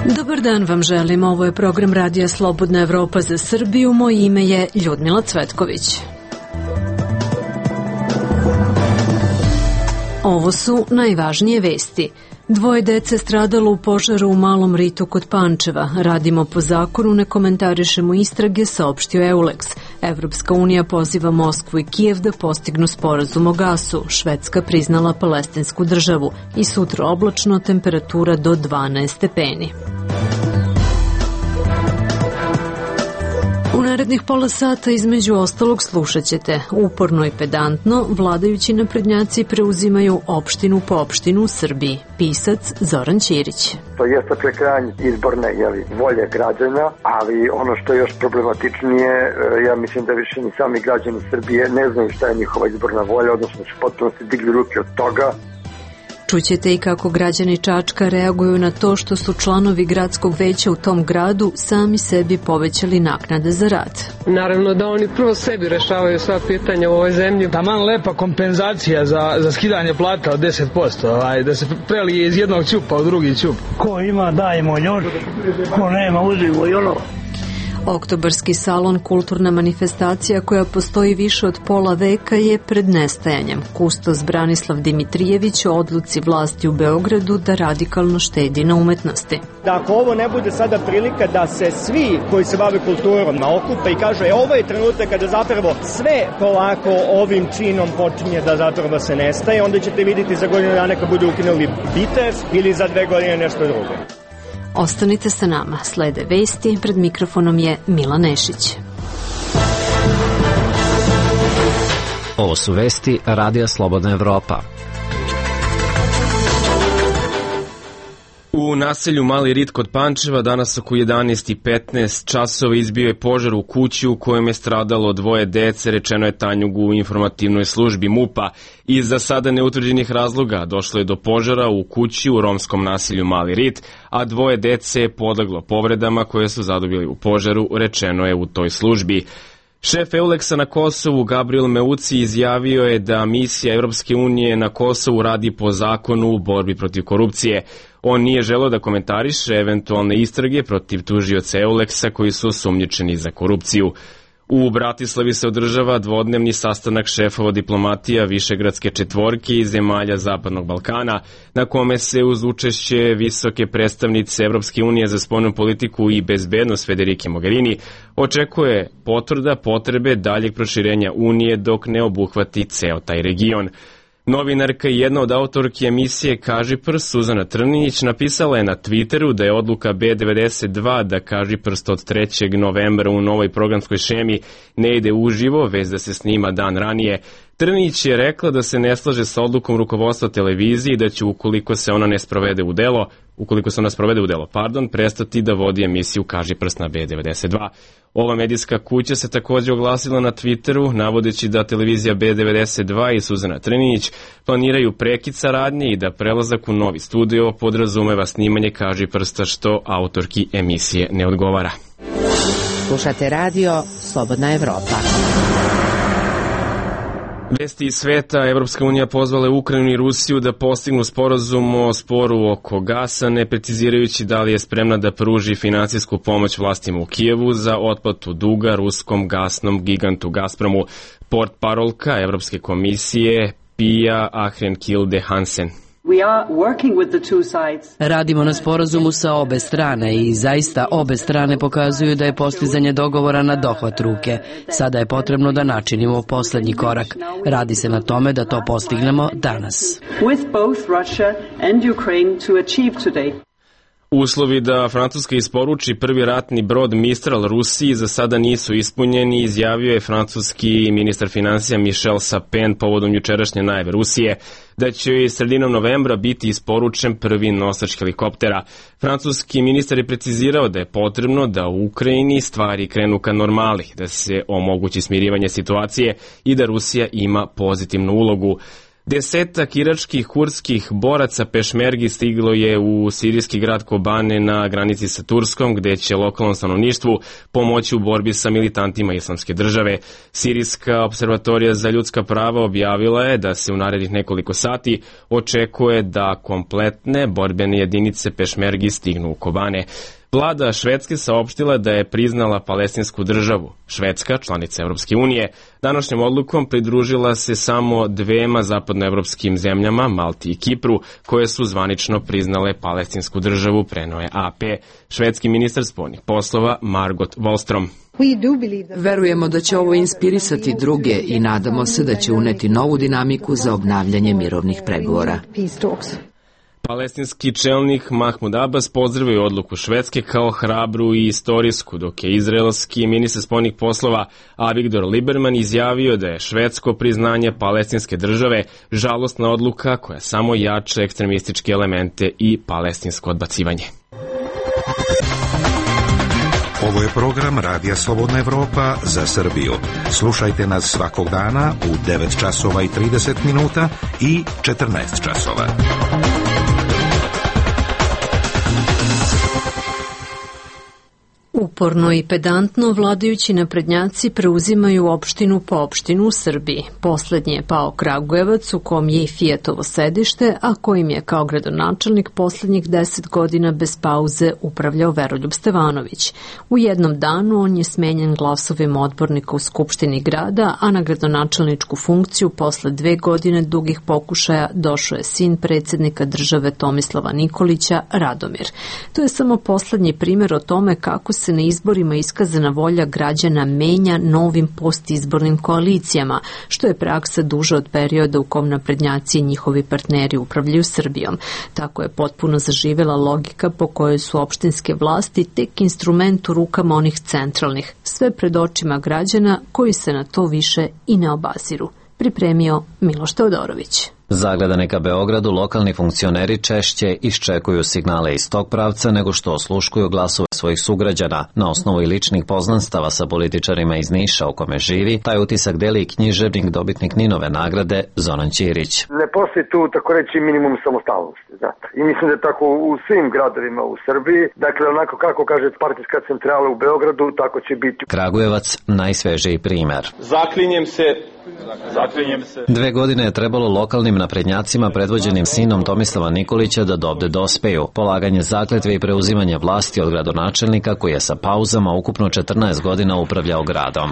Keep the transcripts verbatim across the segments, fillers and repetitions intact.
Dobar dan vam želim, ovo je program Radija Slobodna Evropa za Srbiju, moje ime je Ljudmila Cvetković. Ovo su najvažnije vesti. Dvoje dece stradalo u požaru u Malom Ritu kod Pančeva. Radimo po zakonu, ne komentarišemo istrage, saopštio Euleks. Evropska unija poziva Moskvu i Kijev da postignu sporazum o gasu. Švedska priznala palestinsku državu. I sutra oblačno, temperatura do dvanaest stepeni. U narednih pola sata između ostalog slušat ćete: uporno i pedantno, vladajući naprednjaci preuzimaju opštinu po opštinu u Srbiji. Pisac Zoran Ćirić. To jeste prekrajanje izborne jeli, volje građana, ali ono što je još problematičnije, ja mislim da više ni sami građani Srbije ne znaju šta je njihova izborna volja, odnosno su potpuno se digli ruke od toga. Čućete i kako građani Čačka reaguju na to što su članovi gradskog veća u tom gradu sami sebi povećali naknade za rad. Naravno da oni prvo sebi rešavaju sva pitanja u ovoj zemlji. Taman lepa kompenzacija za, za skidanje plata od deset posto, ovaj, da se prelije iz jednog ćupa u drugi ćup. Ko ima dajemo još, ko nema uzimo jolo. Oktobarski salon, kulturna manifestacija koja postoji više od pola veka, je pred nestajanjem. Kustos Branislav Dimitrijević o odluci vlasti u Beogradu da radikalno štedi na umetnosti. Da ako ovo ne bude sada prilika da se svi koji se bave kulturom naokupe i kažu e, ovo je trenutak kada zapravo sve polako ovim činom počinje da zapravo se nestaje, onda ćete vidjeti za godinu dana kad budu ukinuli Beatles ili za dve godine nešto drugo. Ostanite sa nama, slede vesti, pred mikrofonom je Mila Nešić. Ovo su vesti Radija Slobodna Evropa. U naselju Mali Rit kod Pančeva danas oko jedanaest i petnaest časova izbio je požar u kući u kojem je stradalo dvoje dece, rečeno je Tanjugu u informativnoj službi MUP-a. Iz za sada neutvrđenih razloga došlo je do požara u kući u romskom naselju Mali Rit, a dvoje dece je podleglo povredama koje su zadobili u požaru, rečeno je u toj službi. Šef Euleksa na Kosovu, Gabriel Meuci, izjavio je da misija Evropske unije na Kosovu radi po zakonu u borbi protiv korupcije. On nije želeo da komentariše eventualne istrage protiv tužioca Euleksa koji su osumnjičeni za korupciju. U Bratislavi se održava dvodnevni sastanak šefova diplomatija Višegradske četvorke i zemalja Zapadnog Balkana, na kome se uz učešće visoke predstavnice Evropske unije za spoljnu politiku i bezbednost Federike Mogherini očekuje potvrda potrebe daljeg proširenja Unije dok ne obuhvati ceo taj region. Novinarka i jedna od autorki emisije Kažiprs, Suzana Trninić, napisala je na Twitteru da je odluka B devedeset dva da Kažiprs od trećeg novembra u novoj programskoj šemi ne ide uživo, već da se snima dan ranije. Trninić je rekla da se ne slaže sa odlukom rukovodstva televizije i da će, ukoliko se ona ne sprovede u delo, ukoliko se ona sprovede u delo, pardon, prestati da vodi emisiju Kažiprs na B devedeset dva. Ova medijska kuća se također oglasila na Twitteru, navodeći da televizija B devedeset dva i Suzana Trninić planiraju prekid saradnje i da prelazak u novi studio podrazumeva snimanje Kažipirsta, što autorki emisije ne odgovara. Slušate radio Slobodna Evropa. Vesti iz sveta. Evropska unija pozvala je Ukrajinu i Rusiju da postignu sporazum o sporu oko gasa, ne precizirajući da li je spremna da pruži finansijsku pomoć vlastima u Kijevu za otplatu duga ruskom gasnom gigantu Gazpromu. Portparolka Evropske komisije Pia Ahrenkilde Hansen. Radimo na sporazumu sa obe strane i zaista obe strane pokazuju da je postizanje dogovora na dohvat ruke. Sada je potrebno da načinimo poslednji korak. Radi se na tome da to postignemo danas. Uslovi da Francuska isporuči prvi ratni brod Mistral Rusiji za sada nisu ispunjeni, izjavio je francuski ministar financija Michel Sapin povodom jučerašnje najave Rusije da će joj sredinom novembra biti isporučen prvi nosač helikoptera. Francuski ministar je precizirao da je potrebno da u Ukrajini stvari krenu ka normali, da se omogući smirivanje situacije i da Rusija ima pozitivnu ulogu. Desetak iračkih kurdskih boraca pešmergi stiglo je u sirijski grad Kobane na granici sa Turskom, gde će lokalnom stanovništvu pomoći u borbi sa militantima Islamske države. Sirijska observatorija za ljudska prava objavila je da se u narednih nekoliko sati očekuje da kompletne borbene jedinice pešmergi stignu u Kobane. Vlada Švedske saopštila da je priznala palestinsku državu. Švedska, članica Evropske unije, današnjom odlukom pridružila se samo dvema zapadnoevropskim zemljama, Malti i Kipru, koje su zvanično priznale palestinsku državu, preneo je A P. Švedski ministar spoljnih poslova Margot Wallström. Verujemo da će ovo inspirisati druge i nadamo se da će uneti novu dinamiku za obnavljanje mirovnih pregovora. Palestinski čelnik Mahmud Abbas pozdravio odluku Švedske kao hrabru i istorijsku, dok je izraelski ministar spoljnih poslova Avigdor Lieberman izjavio da je švedsko priznanje palestinske države žalosna odluka koja samo jača ekstremističke elemente i palestinsko odbacivanje. Ovo je program Radija Slobodna Evropa za Srbiju. Slušajte nas svakog dana u devet časova i trideset minuta i četrnaest časova. Uporno i pedantno vladajući naprednjaci preuzimaju opštinu po opštinu u Srbiji. Poslednji je pao Kragujevac, u kom je i Fijatovo sedište, a kojim je kao gradonačelnik poslednjih deset godina bez pauze upravljao Veroljub Stevanović. U jednom danu on je smenjen glasovima odbornika u Skupštini grada, a na gradonačelničku funkciju posle dve godine dugih pokušaja došao je sin predsednika države Tomislava Nikolića, Radomir. To je samo poslednji primer o tome kako se na izborima iskazana volja građana menja novim postizbornim koalicijama, što je praksa duža od perioda u kom naprednjaci i njihovi partneri upravljaju Srbijom. Tako je potpuno zaživela logika po kojoj su opštinske vlasti tek instrument u rukama onih centralnih, sve pred očima građana koji se na to više i ne obaziru. Pripremio Miloš Teodorović. Zagledani ka Beogradu, lokalni funkcioneri češće iščekuju signale iz tog pravca nego što osluškuju glasove svojih sugrađana. Na osnovu i ličnih poznanstava sa političarima iz Niša u kome živi, taj utisak deli i književnik, dobitnik Ninove nagrade Zoran Ćirić. Ne postoji tu, tako reći, minimum samostalnosti. Znate. I mislim da je tako u svim gradovima u Srbiji. Dakle, onako kako kaže partijska centrala u Beogradu, tako će biti. Kragujevac, najsvežiji primer. Zaklinjem se Zaklinjem se. Dve godine je trebalo lokalnim naprednjacima predvođenim sinom Tomislava Nikolića da dovde dospeju. Polaganje zakletve i preuzimanje vlasti od gradonačelnika koji je sa pauzama ukupno četrnaest godina upravljao gradom.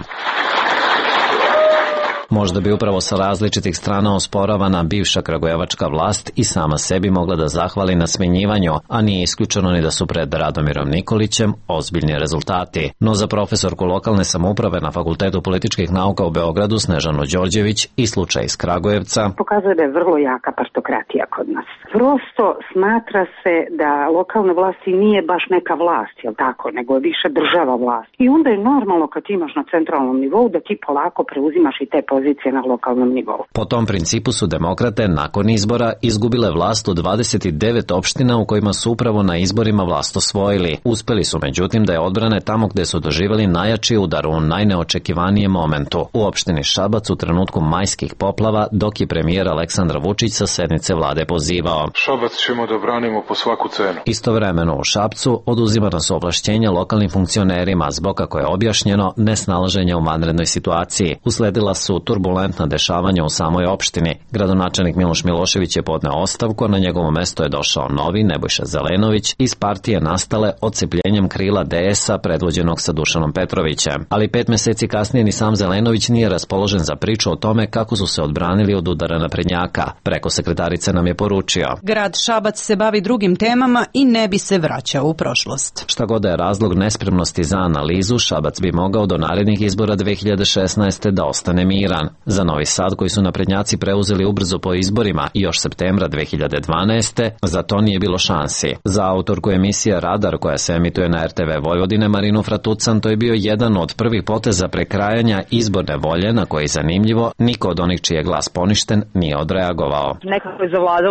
Možda bi upravo sa različitih strana osporavana bivša kragujevačka vlast i sama sebi mogla da zahvali na smenjivanju, a nije isključeno ni da su pred Radomirom Nikolićem ozbiljni rezultati. No za profesorku lokalne samouprave na Fakultetu političkih nauka u Beogradu Snežanu Đorđević i slučaj iz Kragujevca pokazuje da je vrlo jaka partokratija kod nas. Prosto smatra se da lokalna vlast i nije baš neka vlast, jel tako, nego je više država vlast. I onda je normalno kad imaš na centralnom nivou da ti polako preuzimaš i te pozicije na lokalnom nivou. Po tom principu su demokrate nakon izbora izgubile vlast u dvadeset devet opština u kojima su upravo na izborima vlast osvojili. Uspeli su međutim da je odbrane tamo gde su doživjeli najjači udar u najneočekivanijem momentu. U opštini Šabac u trenutku majskih poplava, dok je premijer Aleksandar Vučić sa sednice vlade pozivao: Šabac ćemo da branimo po svaku cenu. Istovremeno u Šapcu oduzimana su ovlašćenja lokalnim funkcionerima zbog, kako je objašnjeno, nesnalaženja u vanrednoj situaciji. Usledila su turbulentna dešavanja u samoj opštini. Gradonačelnik Miloš Milošević je podneo ostavku, a na njegovo mesto je došao novi Nebojša Zelenović iz partije nastale odcepljenjem krila D S-a predvođenog sa Dušanom Petrovićem. Ali pet meseci kasnije ni sam Zelenović nije raspoložen za priču o tome kako su se odbranili od udara naprednjaka. Preko sekretarice nam je poručio: grad Šabac se bavi drugim temama i ne bi se vraćao u prošlost. Šta god je razlog nespremnosti za analizu, Šabac bi mogao do narednih izbora dve hiljade šesnaeste. da ostane miran. Za Novi Sad, koji su naprednjaci preuzeli ubrzo po izborima još septembra dve hiljade dvanaeste. za to nije bilo šansi. Za autorku emisije Radar, koja se emituje na R T V Vojvodine, Marinu Fratucan, to je bio jedan od prvih poteza prekrajanja izborne volje na koji, zanimljivo, niko od onih čiji je glas poništen nije odreagovao. Nekako je zavladalo mišljenje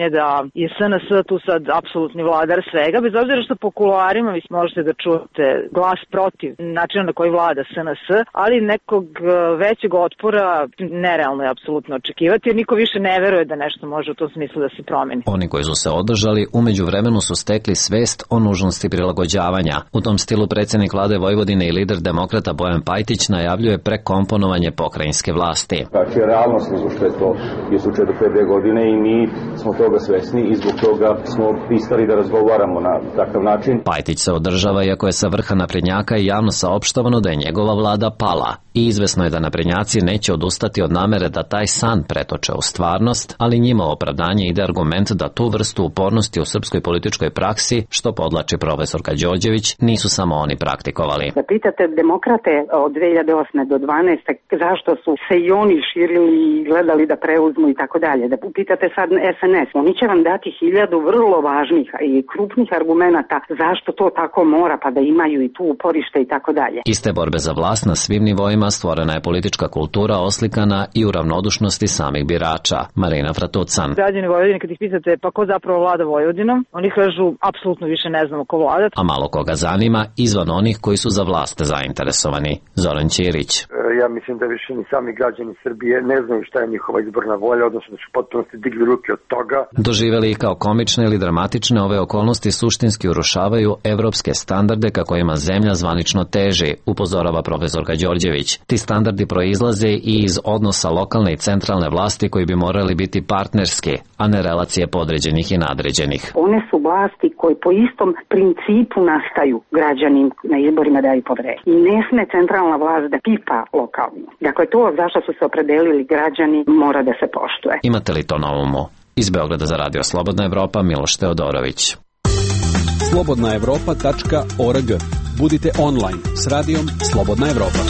mišljenje da je S N S tu sad apsolutni vladar svega, bez obzira što po kuloarima vi možete da čujete glas protiv načina na koji vlada S N S, ali nekog većeg otpora nerealno je apsolutno očekivati, jer niko više ne veruje da nešto može u tom smislu da se promeni. Oni koji su se održali, umeđu vremenu su stekli svest o nužnosti prilagođavanja. U tom stilu predsjednik vlade Vojvodine i lider demokrata Bojan Pajtić najavljuje prekomponovanje pokrajinske vlasti. Znači, realnost je što je to je slučaj do pre dve godine i mi smo toga svesni i zbog toga smo pristali da razgovaramo na takav način. Pajtić se održava iako je sa vrha naprednjaka i javno saopštavano da je njegova vlada pala. I izvesno je da naprednjaci neće odustati od namere da taj san pretoče u stvarnost, ali njima opravdanje ide argument da tu vrstu upornosti u srpskoj političkoj praksi, što podlači profesorka Đorđević, nisu samo oni praktikovali. Da pitate demokrate od dve hiljade osme do dvanaeste zašto su se i oni širili i gledali da preuzmu i tako dalje. Da pitate sad S N S, oni će vam dati hiljadu vrlo važnih i krupnih argumenata zašto to tako mora, pa da imaju i tu uporište i tako dalje. Iste borbe za vlast na svim nivoima stvorena je politička kultura oslikana i u ravnodušnosti samih birača. Marina Fratucan. Građani Vojvodine, kad ih pitate pa ko zapravo vlada Vojvodinom, oni kažu apsolutno više ne znamo ko vlada. A malo koga zanima izvan onih koji su za vlast zainteresovani. Zoran Ćirić. Ja mislim da više ni sami građani Srbije ne znaju šta je njihova izborna volja, odnosno da su potpuno digli ruke od toga. Doživeli kao komične ili dramatične, ove okolnosti suštinski urušavaju evropske standarde ka kojima zemlja zvanično teži, upozorava profesorka Đorđević. Ti standardi proizlaze i iz odnosa lokalne i centralne vlasti koji bi morali biti partnerski, a ne relacije podređenih i nadređenih. One su vlasti koje po istom principu nastaju građani na izborima daju poverenje. I ne sme centralna vlast da pipa lokalno. Dakle, to zašto su se opredelili građani mora da se poštuje. Imate li to na umu? Iz Beograda za Radio Slobodna Evropa, Miloš Teodorović. slobodna evropa tačka org. Budite online s radijom Slobodna Evropa.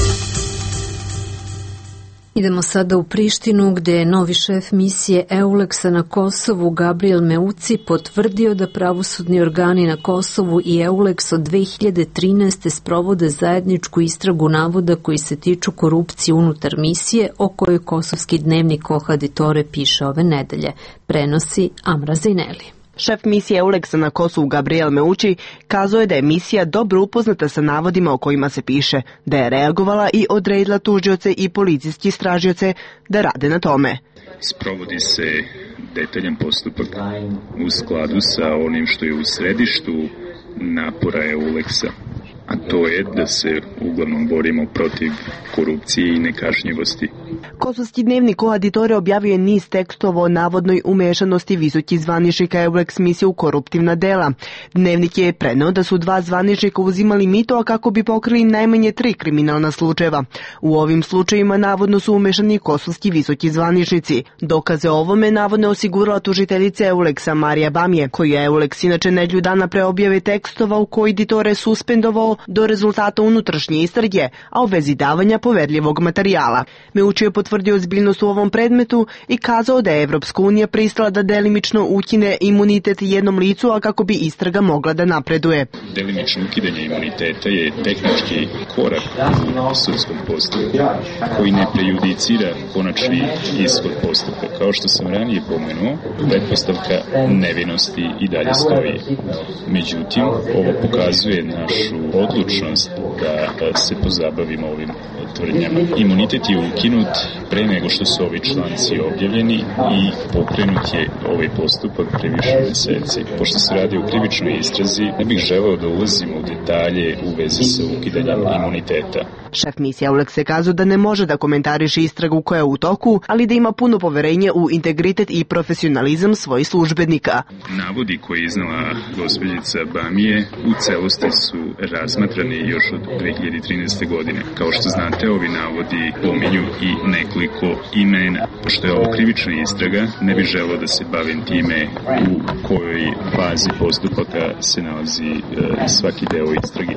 Idemo sada u Prištinu, gde je novi šef misije EULEX-a na Kosovu Gabriel Meuci potvrdio da pravosudni organi na Kosovu i EULEX od dve hiljade trinaeste sprovode zajedničku istragu navoda koji se tiču korupcije unutar misije, o kojoj kosovski dnevnik Ohaditore piše ove nedelje. Prenosi Amra Zineli. Šef misije EULEX-a na Kosovu Gabriel Meuci kazao je da je misija dobro upoznata sa navodima o kojima se piše, da je reagovala i odredila tužioce i policijski istražioce da rade na tome. Sprovodi se detaljan postupak u skladu sa onim što je u središtu napora EULEX-a, a to je da se uglavnom borimo protiv korupcije i nekažnjivosti. Kosovski dnevnik Ohaditore objavio je niz tekstova o navodnoj umešanosti visokih zvaničnika EULEX misije u koruptivna dela. Dnevnik je preneo da su dva zvaničnika uzimali mito, a kako bi pokrili najmanje tri kriminalna slučajeva. U ovim slučajima navodno su umešani kosovski visoki zvaničnici. Dokaze o ovome navodno je osigurala tužiteljica EULEX-a Marija Bamje, koju je EULEX inače nedelju dana pre objave tekstova u koji Ditore suspendovao do rezultata unutrašnje istrage, a u vezi davanja poverljivog materijala. Meuci je potvrdio ozbiljnost u ovom predmetu i kazao da je Evropska unija pristala da delimično ukine imunitet jednom licu, a kako bi istraga mogla da napreduje. Delimično ukidanje imuniteta je tehnički korak u sudskom postupku koji ne prejudicira konačni ishod postupka. Kao što sam ranije pomenuo, pretpostavka nevinosti i dalje stoji. Međutim, ovo pokazuje našu odlučnost da se pozabavimo ovim tvrdnjama. Imunitet je ukinut pre nego što su ovi članci objavljeni i pokrenut je ovaj postupak pre više meseci. Pošto se radi o krivičnoj istrazi, ne bih želeo da ulazimo u detalje u vezi sa ukidanjem imuniteta. Šef misije EULEX je kazao da ne može da komentariše istragu koja je u toku, ali da ima puno poverenje u integritet i profesionalizam svojih službenika. Navodi koje je iznala gospođica Bamije u celosti su razmatrani još od dve hiljade trinaeste. godine. Kao što znate, ovi navodi pominju i nekoliko imena. Pošto je ovo krivična istraga, ne bih želeo da se bavim time u kojoj fazi postupaka se nalazi e, svaki deo istrage.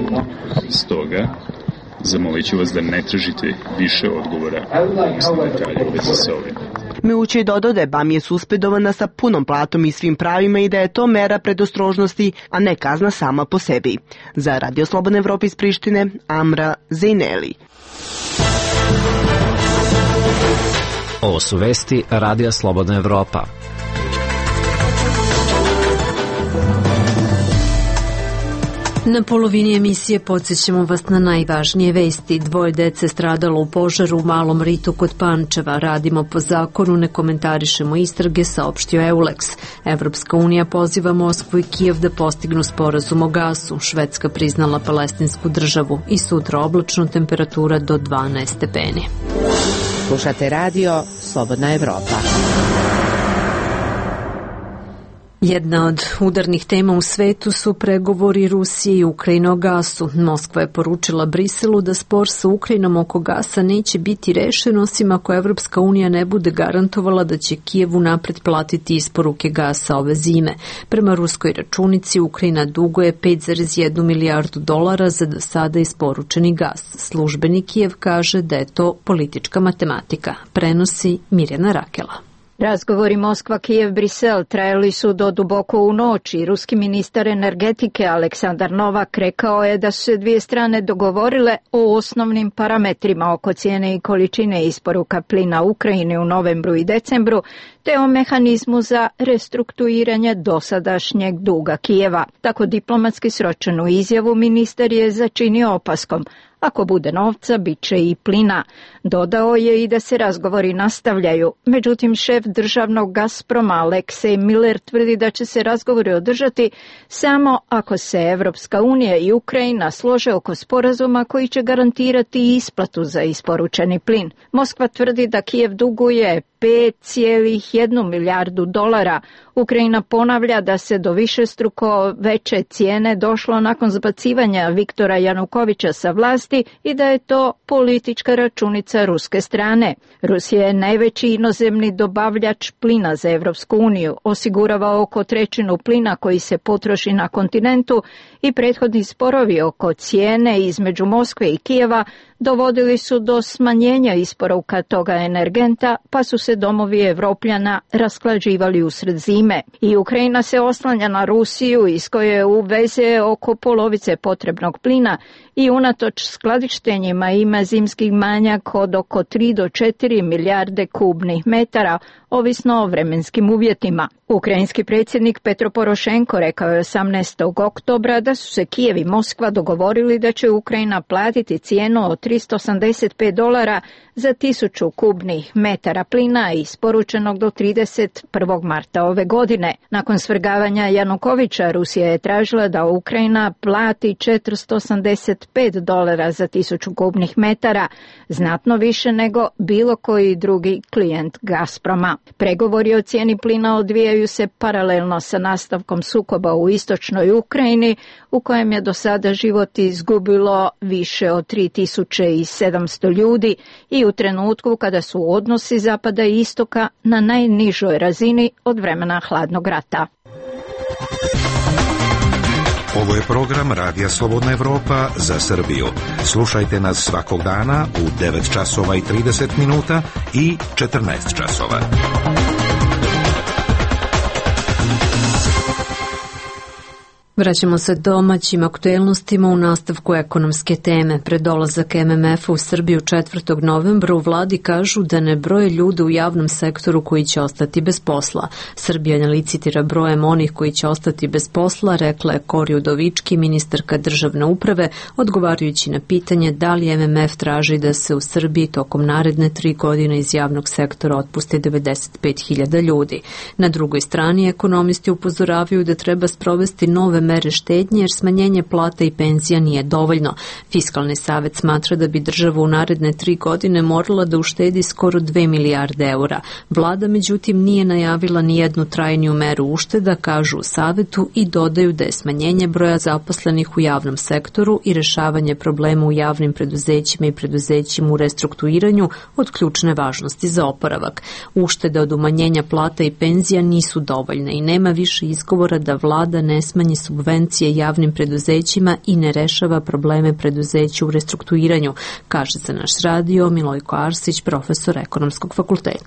Stoga, zamolit ću vas da ne tražite više odgovora na detalje u vezi sa ovim. Meuci je dodao da je Bamije suspendovana sa punom platom i svim pravima i da je to mera predostrožnosti, a ne kazna sama po sebi. Za Radio Slobodna Evropa iz Prištine, Amra Zineli. Ovo su vesti Radija Slobodna Evropa. Na polovini emisije podsjećamo vas na najvažnije vesti. Dvoje dece stradalo u požaru u Malom Ritu kod Pančeva. Radimo po zakonu, ne komentarišemo istrage, saopštio Eulex. Evropska unija poziva Moskvu i Kijev da postignu sporazum o gasu. Švedska priznala palestinsku državu i sutra oblačno, temperatura do dvanaest stepeni. Slušate radio Slobodna Evropa. Jedna od udarnih tema u svetu su pregovori Rusije i Ukrajine o gasu. Moskva je poručila Briselu da spor sa Ukrajinom oko gasa neće biti rešen osim ako Evropska unija ne bude garantovala da će Kijevu napred platiti isporuke gasa ove zime. Prema ruskoj računici Ukrajina duguje pet zarez jednu milijardu dolara za do sada isporučeni gas. Službeni Kijev kaže da je to politička matematika. Prenosi Mirjana Rakela. Razgovori Moskva-Kijev-Brisel trajali su do duboko u noć i ruski ministar energetike Aleksandar Novak rekao je da su se dvije strane dogovorile o osnovnim parametrima oko cijene i količine isporuka plina Ukrajine u novembru i decembru, te o mehanizmu za restrukturiranje dosadašnjeg duga Kijeva. Tako diplomatski sročenu izjavu ministar je začinio opaskom. Ako bude novca, bit će i plina. Dodao je i da se razgovori nastavljaju. Međutim, šef državnog Gazproma Aleksej Miller tvrdi da će se razgovori održati samo ako se Evropska unija i Ukrajina slože oko sporazuma koji će garantirati isplatu za isporučeni plin. Moskva tvrdi da Kijev duguje pet zarez jednu milijardu dolara. Ukrajina ponavlja da se do višestruko veće cijene došlo nakon zbacivanja Viktora Janukovića sa vlasti i da je to politička računica ruske strane. Rusija je najveći inozemni dobavljač plina za Evropsku uniju, osigurava oko trećinu plina koji se potroši na kontinentu i prethodni sporovi oko cijene između Moskve i Kijeva dovodili su do smanjenja isporuka toga energenta, pa su se domovi Evropljana rasklađivali usred zime. I Ukrajina se oslanja na Rusiju iz koje uveze oko polovice potrebnog plina i unatoč skladištenjima ima zimskih manjak od oko tri do četiri milijarde kubnih metara, ovisno o vremenskim uvjetima. Ukrajinski predsjednik Petro Porošenko rekao je osamnaestog oktobra da su se Kijev i Moskva dogovorili da će Ukrajina platiti cijenu od tristo osamdeset pet dolara za tisuću kubnih metara plina isporučenog do trideset prvog marta ove godine. Nakon svrgavanja Janukovića, Rusija je tražila da Ukrajina plati četiristo osamdeset pet dolara za tisuću kubnih metara, znatno više nego bilo koji drugi klijent Gazproma. Pregovori o cijeni plina odvijaju se paralelno sa nastavkom sukoba u istočnoj Ukrajini, u kojem je do sada život izgubilo više od tri tisuće sedamsto ljudi i u trenutku kada su odnosi zapada i istoka na najnižoj razini od vremena hladnog rata. Ovo je program Radija Slobodna Evropa za Srbiju. Slušajte nas svakog dana u devet časova i trideset minuta i četrnaest časova. Vraćamo se domaćim aktuelnostima u nastavku ekonomske teme. Pred dolazak M M F-a u Srbiju četvrtog novembra u vladi kažu da ne broje ljude u javnom sektoru koji će ostati bez posla. Srbija ne licitira brojem onih koji će ostati bez posla, rekla je Kori Udovički, ministarka državne uprave, odgovarajući na pitanje da li M M F traži da se u Srbiji tokom naredne tri godine iz javnog sektora otpusti devedeset pet hiljada ljudi. Na drugoj strani ekonomisti upozoravaju da treba sprovesti nove mere štednje jer smanjenje plata i penzija nije dovoljno. Fiskalni savet smatra da bi država u naredne tri godine morala da uštedi skoro dve milijarde eura. Vlada međutim nije najavila ni jednu trajniju meru ušteda, kažu u savetu, i dodaju da je smanjenje broja zaposlenih u javnom sektoru i rešavanje problema u javnim preduzećima i preduzećima u restrukturiranju od ključne važnosti za oporavak. Uštede od umanjenja plata i penzija nisu dovoljne i nema više izgovora da vlada ne smanji subvencije javnim preduzećima i ne rešava probleme preduzeća u restrukturiranju, kaže za naš radio Milojko Arsić, profesor ekonomskog fakulteta.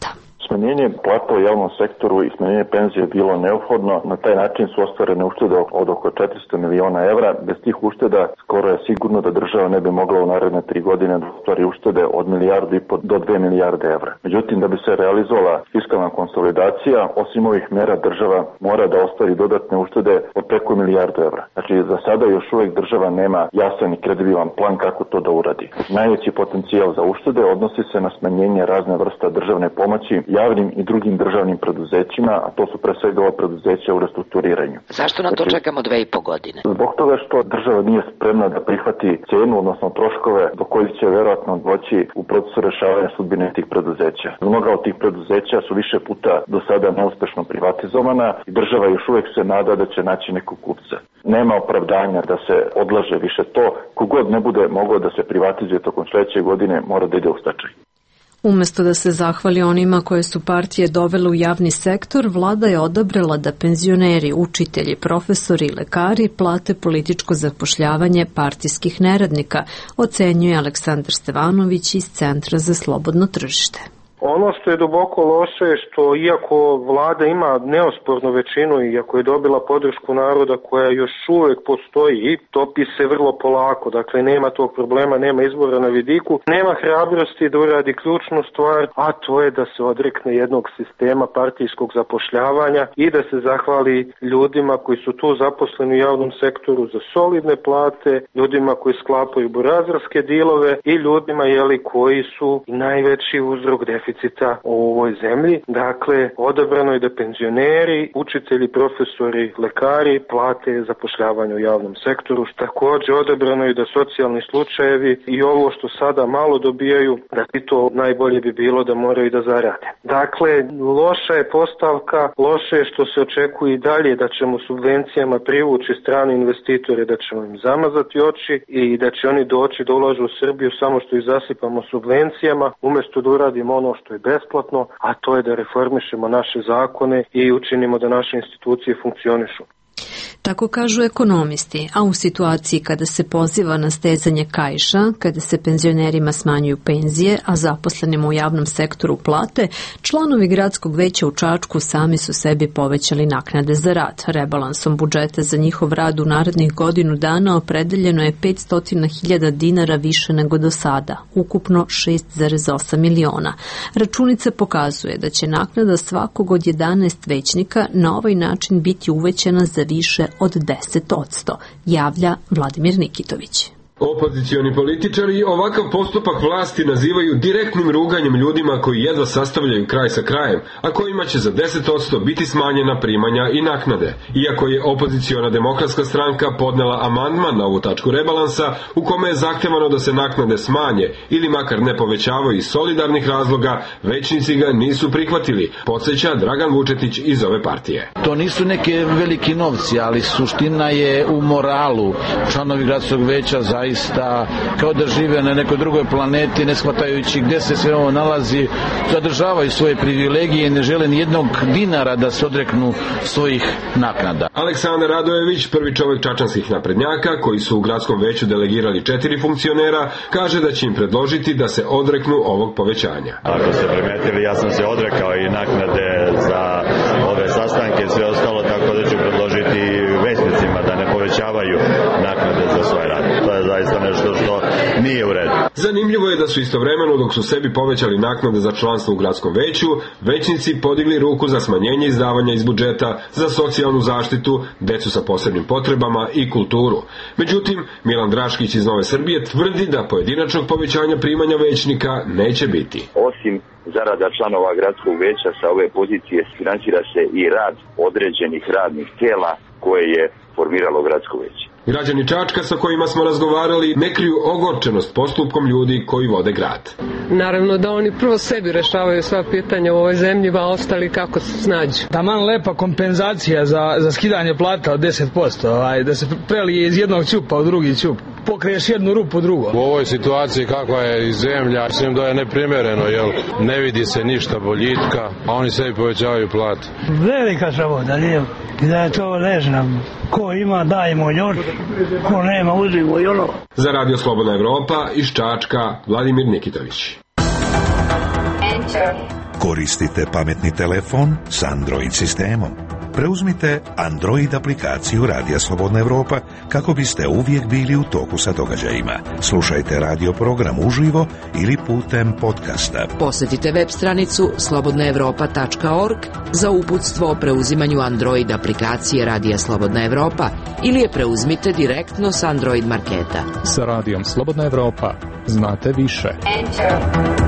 Smanjenje plata u javnom sektoru i smanjenje penzije je bilo neophodno. Na taj način su ostvarene uštede od oko četiristo miliona evra. Bez tih ušteda skoro je sigurno da država ne bi mogla u naredne tri godine da ostvari uštede od milijardu i po do dve milijarde evra. Međutim, da bi se realizovala fiskalna konsolidacija, osim ovih mera država mora da ostvari dodatne uštede od preko milijardu evra. Znači, za sada još uvek država nema jasan i kredibilan plan kako to da uradi. Najveći potencijal za uštede odnosi se na smanjenje razne vrsta državne pomoći javnim i drugim državnim preduzećima, a to su pre svega ova preduzeća u restrukturiranju. Zašto na to znači, čekamo dve i po godine? Zbog toga što država nije spremna da prihvati cenu, odnosno troškove do kojih će verovatno doći u procesu rešavanja sudbine tih preduzeća. Mnoga od tih preduzeća su više puta do sada neuspešno privatizovana i država još uvek se nada da će naći nekog kupca. Nema opravdanja da se odlaže više to. Kogod ne bude mogao da se privatizuje tokom sledeće godine, mora da ide u stečaj. Umesto da se zahvali onima koje su partije dovele u javni sektor, vlada je odabrala da penzioneri, učitelji, profesori i lekari plate političko zapošljavanje partijskih neradnika, ocenjuje Aleksandar Stevanović iz Centra za slobodno tržište. Ono što je duboko loše je što iako vlada ima neospornu većinu i iako je dobila podršku naroda koja još uvek postoji, topi se vrlo polako, dakle nema tog problema, nema izbora na vidiku, nema hrabrosti da uradi ključnu stvar, a to je da se odrekne jednog sistema partijskog zapošljavanja i da se zahvali ljudima koji su tu zaposleni u javnom sektoru za solidne plate, ljudima koji sklapaju burazerske dilove i ljudima jeli, koji su najveći uzrok deficita u ovoj zemlji. Dakle, odabrano je da penzioneri, učitelji, profesori, lekari plate zapošljavanje u javnom sektoru. Takođe, odabrano je da socijalni slučajevi i ovo što sada malo dobijaju, da i to najbolje bi bilo da moraju da zarade. Dakle, loša je postavka, loše je što se očekuje i dalje da ćemo subvencijama privući strane investitore, da ćemo im zamazati oči i da će oni doći da ulažu u Srbiju samo što ih zasipamo subvencijama, umesto da uradimo ono što je besplatno, a to je da reformišemo naše zakone i učinimo da naše institucije funkcionišu. Tako kažu ekonomisti, a u situaciji kada se poziva na stezanje kaiša, kada se penzionerima smanjuju penzije, a zaposlenima u javnom sektoru plate, članovi gradskog veća u Čačku sami su sebi povećali naknade za rad. Rebalansom budžeta za njihov rad u narednih godinu dana opredeljeno je petsto hiljada dinara više nego do sada, ukupno šest zarez osam miliona. Računica pokazuje da će naknada svakog od jedanaest većnika na ovaj način biti uvećana za više od deset posto, javlja Vladimir Nikitović. Opozicioni političari ovakav postupak vlasti nazivaju direktnim ruganjem ljudima koji jedva sastavljaju kraj sa krajem, a kojima će za deset posto biti smanjena primanja i naknade. Iako je opoziciona demokratska stranka podnela amandman na ovu tačku rebalansa u kome je zahtevano da se naknade smanje ili makar ne povećavaju iz solidarnih razloga, većnici ga nisu prihvatili, podsjeća Dragan Vučetić iz ove partije. To nisu neke veliki novci, ali suština je u moralu. Članovi gradskog veća za zaista kao da žive na nekoj drugoj planeti, ne shvatajući gde se sve ovo nalazi, zadržavaju svoje privilegije i ne žele ni jednog dinara da se odreknu svojih naknada. Aleksandar Radojević, prvi čovjek čačanskih naprednjaka, koji su u gradskom veću delegirali četiri funkcionera, kaže da će im predložiti da se odreknu ovog povećanja. Ako ste primetili, ja sam se odrekao i naknade za ove sastanke i sve ostalo, tako da ću predložiti većnicima da ne povećavaju naknade za svoj rad. To je zaista nešto što nije u redu. Zanimljivo je da su istovremeno, dok su sebi povećali naknade za članstvo u gradskom veću, većnici podigli ruku za smanjenje izdavanja iz budžeta za socijalnu zaštitu, decu sa posebnim potrebama i kulturu. Međutim, Milan Draškić iz Nove Srbije tvrdi da pojedinačnog povećanja primanja većnika neće biti. Osim zarada članova gradskog veća sa ove pozicije finansira se i rad određenih radnih tela koje je formiralo gradsko veće. Građani Čačka sa kojima smo razgovarali ne kriju ogorčenost postupkom ljudi koji vode grad. Naravno da oni prvo sebi rešavaju sva pitanja u ovoj zemlji, a ostali kako se snađu. Taman lepa kompenzacija za, za skidanje plata od deset posto, ovaj, da se prelije iz jednog ćupa u drugi ćup. Pokriješ jednu rupu drugo. U ovoj situaciji kakva je i zemlja, mislim da je neprimjereno, jer ne vidi se ništa boljitka, a oni sebi povećavaju plate. Velika sramota, nije, da je to ne znam, ko ima dajemo još, ko nema uzimo i ono. Za Radio Slobodna Evropa iz Čačka, Vladimir Nikitović. Enter. Koristite pametni telefon s Android sistemom? Preuzmite Android aplikaciju Radija Slobodna Evropa kako biste uvijek bili u toku sa događajima. Slušajte radio program uživo ili putem podcasta. Posjetite web stranicu slobodna evropa tačka org za uputstvo o preuzimanju Android aplikacije Radija Slobodna Evropa ili je preuzmite direktno s Android marketa. Sa Radijom Slobodna Evropa znate više. Enter.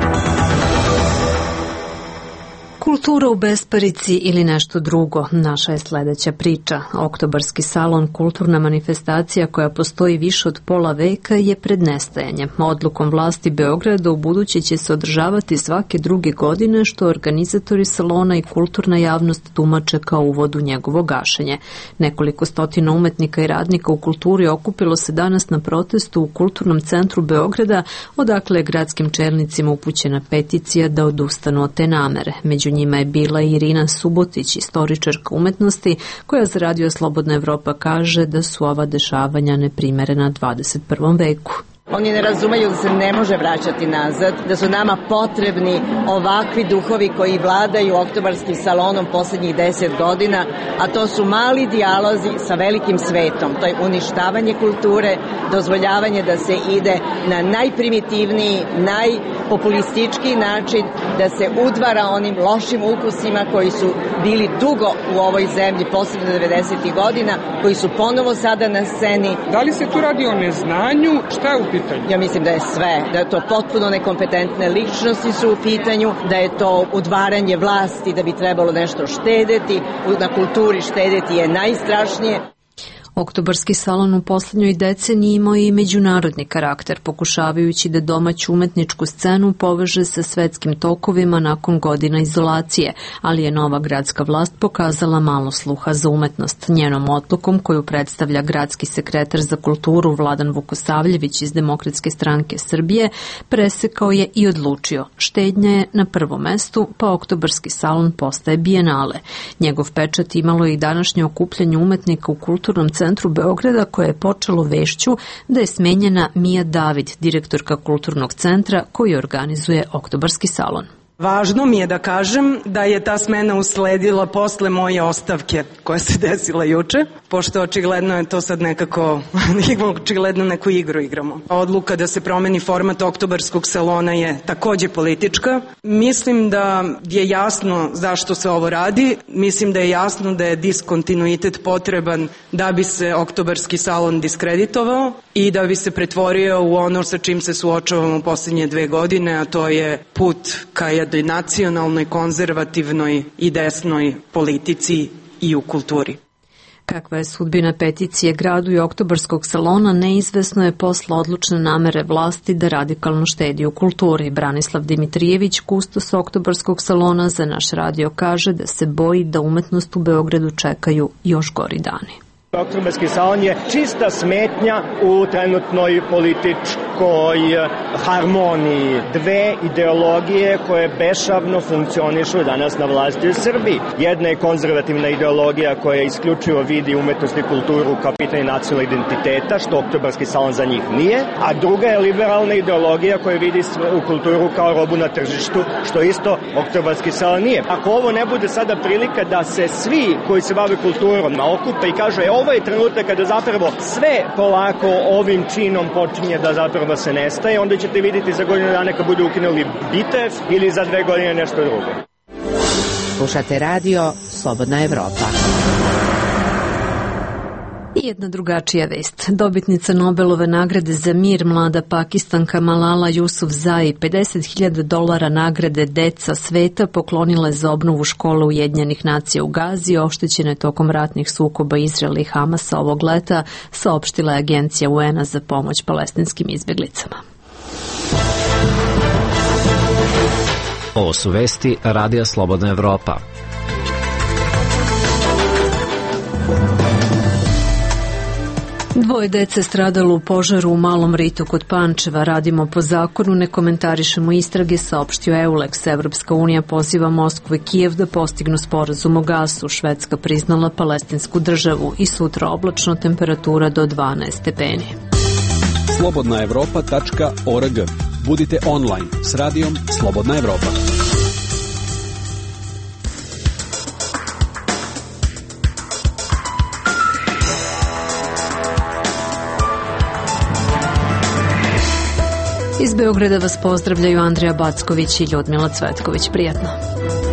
Kultura u besparici ili nešto drugo, naša je sledeća priča. Oktobarski salon, kulturna manifestacija koja postoji više od pola veka, je pred nestajanjem. Odlukom vlasti Beograda u buduće će se održavati svake druge godine, što organizatori salona i kulturna javnost tumače kao uvod u njegovo gašenje. Nekoliko stotina umetnika i radnika u kulturi okupilo se danas na protestu u Kulturnom centru Beograda, odakle je gradskim čelnicima upućena peticija da odustanu od te namere. Među njima je bila Irina Subotić, istoričarka umetnosti, koja za Radio Slobodna Evropa kaže da su ova dešavanja neprimerena dvadeset prvom veku. Oni ne razumeju da se ne može vraćati nazad, da su nama potrebni ovakvi duhovi koji vladaju oktobarskim salonom posljednjih deset godina, a to su mali dijalozi sa velikim svetom. To je uništavanje kulture, dozvoljavanje da se ide na najprimitivniji, najpopulističkiji način, da se udvara onim lošim ukusima koji su bili dugo u ovoj zemlji, posebno devedesetih godina, koji su ponovo sada na sceni. Da li se tu radi o neznanju? Šta je u pitanju? Ja mislim da je sve, da je to potpuno nekompetentne ličnosti su u pitanju, da je to udvaranje vlasti, da bi trebalo nešto štedeti, na kulturi štedeti je najstrašnije. Oktobarski salon u poslednjoj deceniji imao i međunarodni karakter, pokušavajući da domaću umetničku scenu poveže sa svetskim tokovima nakon godina izolacije, ali je nova gradska vlast pokazala malo sluha za umetnost. Njenom odlukom, koju predstavlja gradski sekretar za kulturu Vladan Vukosavljević iz Demokratske stranke Srbije, presekao je i odlučio. Štednja je na prvom mestu, pa Oktobarski salon postaje bijenale. Njegov pečat imalo je i današnje okupljanje umetnika u Kulturnom centru centru Beograda, koje je počelo vešću da je smenjena Mija David, direktorka Kulturnog centra koji organizuje Oktobarski salon. Važno mi je da kažem da je ta smena usledila posle moje ostavke koja se desila juče, pošto očigledno je to sad nekako, očigledno neku igru igramo. Odluka da se promeni format Oktobarskog salona je takođe politička. Mislim da je jasno zašto se ovo radi. Mislim da je jasno da je diskontinuitet potreban da bi se Oktobarski salon diskreditovao i da bi se pretvorio u ono sa čim se suočavamo poslednje dve godine, a to je put ka jednoj nacionalnoj, konzervativnoj i desnoj politici i u kulturi. Kakva je sudbina peticije gradu i Oktobarskog salona neizvesno je posle odlučne namere vlasti da radikalno štedi u kulturi. Branislav Dimitrijević, kustos Oktobarskog salona, za naš radio kaže da se boji da umetnost u Beogradu čekaju još gori dani. Oktobarski salon je čista smetnja u trenutnoj političkoj harmoniji. Dve ideologije koje bešavno funkcionišu danas na vlasti u Srbiji. Jedna je konzervativna ideologija koja isključivo vidi umetnost i kulturu kao pitanje nacionalnog identiteta, što Oktobarski salon za njih nije, a druga je liberalna ideologija koja vidi u kulturu kao robu na tržištu, što isto Oktobarski salon nije. Ako ovo ne bude sada prilika da se svi koji se bave kulturom okupe i kažu je ovo je trenutak kada zapravo sve polako ovim činom počinje da zapravo se nestaje, onda ćete vidjeti za godinu dana kad budu ukinuli Bitev ili za dve godine nešto drugo. Slušate radio Slobodna Evropa. I jedna drugačija vest. Dobitnica Nobelove nagrade za mir, mlada Pakistanka Malala Yousafzai, pedeset hiljada dolara nagrade Deca sveta poklonila za obnovu škole Ujedinjenih nacija u Gazi, oštećene tokom ratnih sukoba Izraela i Hamasa ovog leta, saopštila je Agencija U N-a za pomoć palestinskim izbjeglicama. Ovo su vesti Radija Slobodna Evropa. Dvoje dece stradalo u požaru u Malom Ritu kod Pančeva. Radimo po zakonu, ne komentarišemo istrage, saopštio Eulex. Evropska unija poziva Moskvu i Kijev da postignu sporazum o gasu. Švedska priznala palestinsku državu i sutra oblačno, temperatura do dvanaest stepeni. slobodna evropa tačka org. Budite online s radijom Slobodna Evropa. Iz Beograda vas pozdravljaju Andrija Backović i Ljudmila Cvetković. Prijatno.